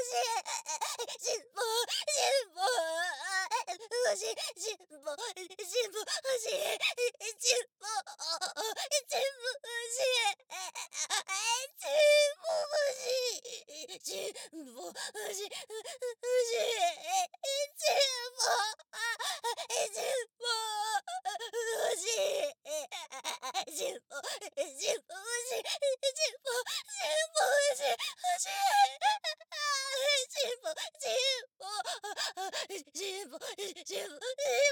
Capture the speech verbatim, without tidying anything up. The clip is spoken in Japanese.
しい。しんぽ、しんぽ、欲しい。しんぽ、しんぽ欲しい。しんぽ、しんぽ欲しい。しんぽ欲しい。しんぽ欲しい。欲しい。しんぽ、しんぽ欲しい。しんぽ、しんぽ欲しい。しんぽ、しんぽ欲しい。欲しい。しんぽ、しんぽ、しんぽ、しんぽ、しんぽ、